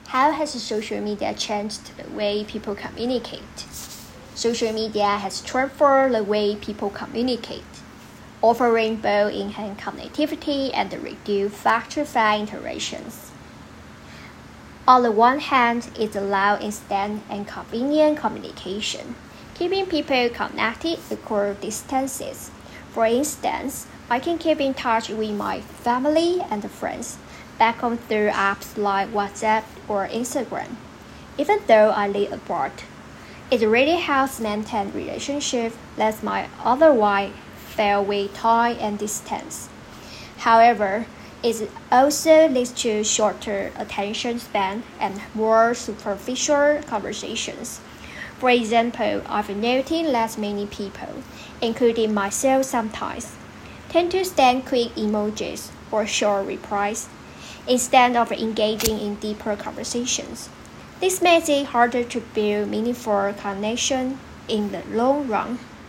How has social media changed the way people communicate? Social media has transformed the way people communicate, offering both enhanced connectivity and reduced face-to-face interactions. On the one hand, it allows instant and convenient communication, keeping people connected across distances. For instance, I can keep in touch with my family and friends back home through apps like WhatsApp or Instagram, even though I live abroad. It really helps maintain relationships that might otherwise fail with time and distance. However, it also leads to shorter attention span and more superficial conversations. For example, I've noticed that many people, including myself sometimes, tend to send quick emojis or short replies instead of engaging in deeper conversations. This makes it harder to build meaningful connection in the long run.